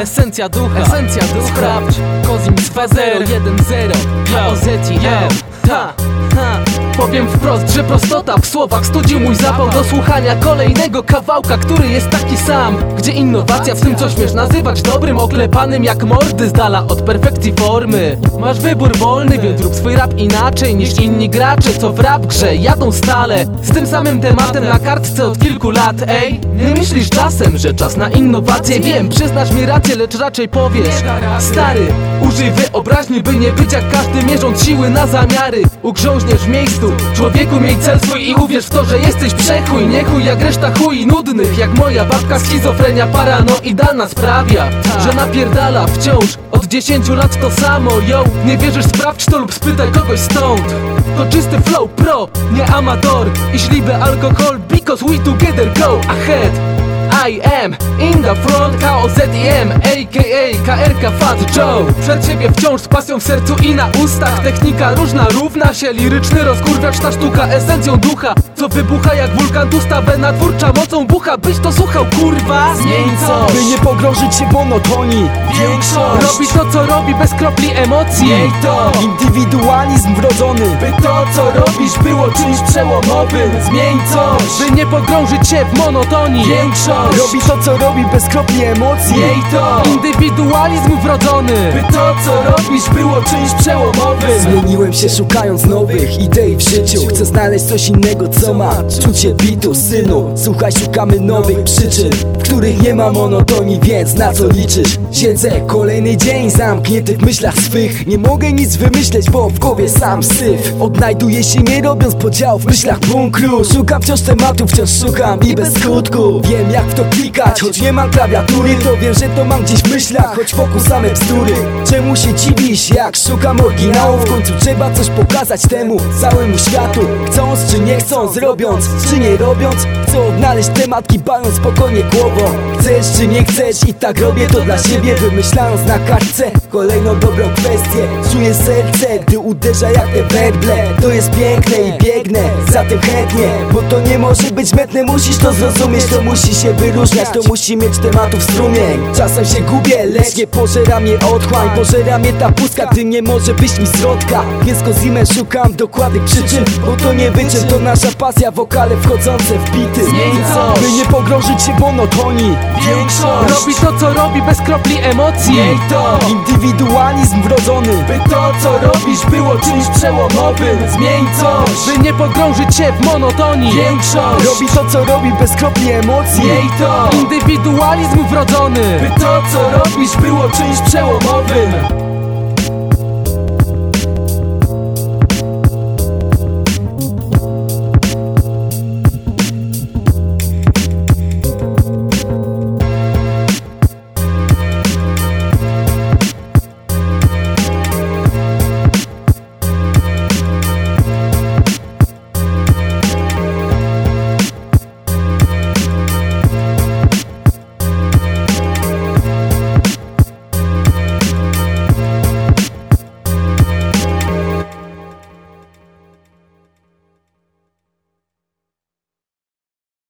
esencja ducha, sprawdź Kozim 2-0-1-0 Powiem wprost, że prostota w słowach studzi mój zapał do słuchania kolejnego kawałka, który jest taki sam, gdzie innowacja w tym, co śmiesz nazywać dobrym, oklepanym jak mordy z dala od perfekcji formy. Masz wybór wolny, więc rób swój rap inaczej niż inni gracze, co w rap grze jadą stale z tym samym tematem na kartce od kilku lat. Ej, nie myślisz czasem, że czas na innowacje? Wiem, przyznasz mi rację, lecz raczej powiesz: stary, użyj wyobraźni, by nie być jak każdy, mierząc siły na zamiary. Ugrząźniesz w miejscu, człowieku, miej cel swój i uwierz w to, że jesteś przechuj. Nie chuj jak reszta chuj nudnych, jak moja babka. Schizofrenia paranoidalna sprawia, że napierdala wciąż od 10 lat to samo. Yo, nie wierzysz? Sprawdź to lub spytaj kogoś stąd. To czysty flow pro, nie amator. I śliby alkohol, because we together go ahead. I am in the front, KOZIM, a.k.a. KRK Fat Joe. Przed siebie wciąż z pasją w sercu i na ustach. Technika różna równa się liryczny rozkurwiacz, ta sztuka esencją ducha, co wybucha jak wulkan, tusta wena twórcza mocą bucha. Byś to słuchał, kurwa, zmień coś, by nie pogrążyć się w monotonii. Większość robi to, co robi, bez kropli emocji. Jej to indywidualizm wrodzony, by to, co robisz, było czymś przełomowym. Zmień coś, by nie pogrążyć się w monotonii. Większość robi to, co robi, bez kropli emocji. Jej to indywidualizm wrodzony, by to, co robisz, było czymś przełomowym. Zmieniłem się szukając nowych idei w życiu. Chcę znaleźć coś innego, co ma czucie bitu. Synu, słuchaj, szukamy nowych przyczyn, w których nie ma monotonii, więc na co liczysz? Siedzę kolejny dzień zamknięty w myślach swych. Nie mogę nic wymyśleć, bo w głowie sam syf. Odnajduję się, nie robiąc podziałów w myślach bunkru. Szukam wciąż tematów, wciąż szukam i bez skutku. Wiem jak w to klikać, choć nie mam klawiatury. To wiem, że to mam gdzieś w myślach, choć wokół same bzdury. Czemu się dziwisz, jak szukam oryginału? W końcu trzeba coś pokazać temu całemu światu. Chcąc czy nie chcąc, robiąc czy nie robiąc, chcę odnaleźć temat, kibając spokojnie głową. Chcesz czy nie chcesz, i tak robię to dla siebie, wymyślając na kartce kolejną dobrą kwestię. Czuję serce, gdy uderza jak te werble. To jest piękne i biegnę za tym chętnie, bo to nie może być mętne. Musisz to zrozumieć, to musi się wyróżniać, to musi mieć tematów strumień. Czasem się gubię, lecz nie pożera mnie otchłań. Pożera mnie ta pustka, gdy nie może być mi środka. Więc Kozimem szukam dokładnych przyczyn, bo to nie wyczyn, to nasza pasja, wokale wchodzące w bity. By nie pogrążyć się w monotonii. Większość robi to, co robi, bez kropli emocji. Jej to indywidualizm wrodzony, by to, co robisz, było czymś przełomowym. Zmień coś, by nie pogrążyć się w monotonii. Większość robi to, co robi, bez kropli emocji. Jej to indywidualizm wrodzony, by to, co robisz, było czymś przełomowym.